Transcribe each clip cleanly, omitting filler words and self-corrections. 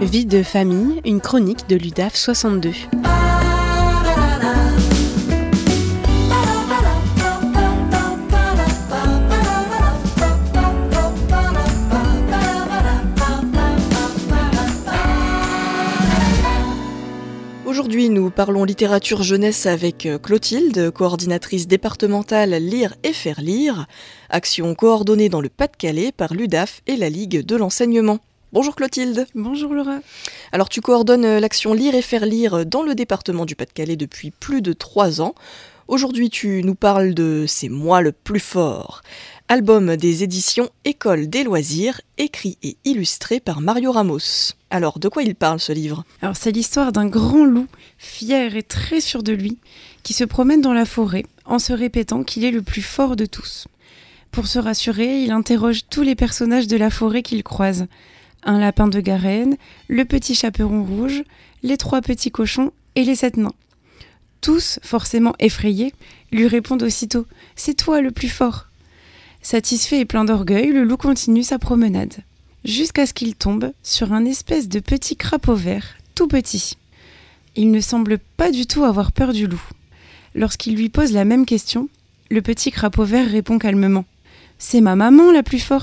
Vie de famille, une chronique de l'UDAF 62. Aujourd'hui, nous parlons littérature jeunesse avec Clotilde, coordinatrice départementale Lire et faire lire, action coordonnée dans le Pas-de-Calais par l'UDAF et la Ligue de l'enseignement. Bonjour Clotilde. Bonjour Laura. Alors tu coordonnes l'action Lire et faire lire dans le département du Pas-de-Calais depuis plus de 3 ans. Aujourd'hui, tu nous parles de C'est moi le plus fort, album des éditions École des loisirs, écrit et illustré par Mario Ramos. Alors, de quoi il parle ce livre ? Alors c'est l'histoire d'un grand loup, fier et très sûr de lui, qui se promène dans la forêt en se répétant qu'il est le plus fort de tous. Pour se rassurer, il interroge tous les personnages de la forêt qu'il croise. Un lapin de Garenne, le petit chaperon rouge, les 3 petits cochons et les 7 nains. Tous, forcément effrayés, lui répondent aussitôt « C'est toi le plus fort !» Satisfait et plein d'orgueil, le loup continue sa promenade, jusqu'à ce qu'il tombe sur un espèce de petit crapaud vert, tout petit. Il ne semble pas du tout avoir peur du loup. Lorsqu'il lui pose la même question, le petit crapaud vert répond calmement « C'est ma maman la plus forte !»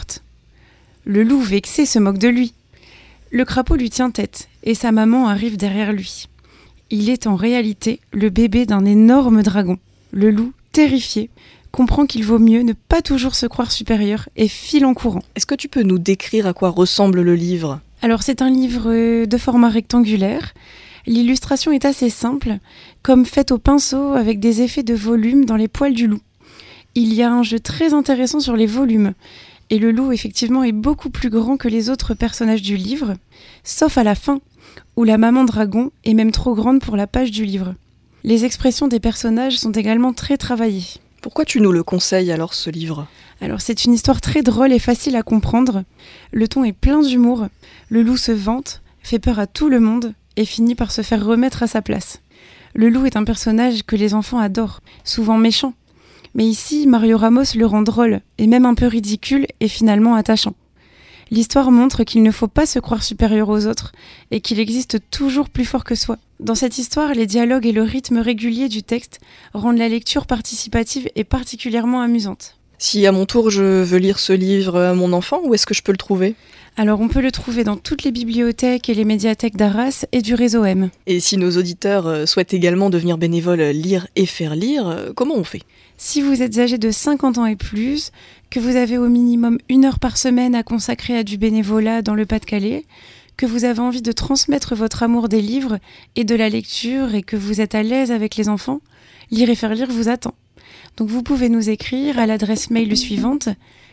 Le loup vexé se moque de lui. Le crapaud lui tient tête et sa maman arrive derrière lui. Il est en réalité le bébé d'un énorme dragon. Le loup, terrifié, comprend qu'il vaut mieux ne pas toujours se croire supérieur et file en courant. Est-ce que tu peux nous décrire à quoi ressemble le livre ? Alors c'est un livre de format rectangulaire. L'illustration est assez simple, comme faite au pinceau avec des effets de volume dans les poils du loup. Il y a un jeu très intéressant sur les volumes. Et le loup, effectivement, est beaucoup plus grand que les autres personnages du livre, sauf à la fin, où la maman dragon est même trop grande pour la page du livre. Les expressions des personnages sont également très travaillées. Pourquoi tu nous le conseilles alors, ce livre ? Alors c'est une histoire très drôle et facile à comprendre. Le ton est plein d'humour. Le loup se vante, fait peur à tout le monde et finit par se faire remettre à sa place. Le loup est un personnage que les enfants adorent, souvent méchant. Mais ici, Mario Ramos le rend drôle, et même un peu ridicule et finalement attachant. L'histoire montre qu'il ne faut pas se croire supérieur aux autres, et qu'il existe toujours plus fort que soi. Dans cette histoire, les dialogues et le rythme régulier du texte rendent la lecture participative et particulièrement amusante. Si à mon tour je veux lire ce livre à mon enfant, où est-ce que je peux le trouver ? Alors on peut le trouver dans toutes les bibliothèques et les médiathèques d'Arras et du réseau M. Et si nos auditeurs souhaitent également devenir bénévoles Lire et faire lire, comment on fait ? Si vous êtes âgé de 50 ans et plus, que vous avez au minimum 1 heure par semaine à consacrer à du bénévolat dans le Pas-de-Calais, que vous avez envie de transmettre votre amour des livres et de la lecture et que vous êtes à l'aise avec les enfants, Lire et faire lire vous attend. Donc vous pouvez nous écrire à l'adresse mail suivante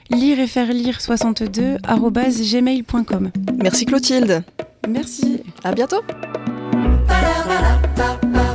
lireetfairelire62@gmail.com. Merci Clotilde. Merci. À bientôt.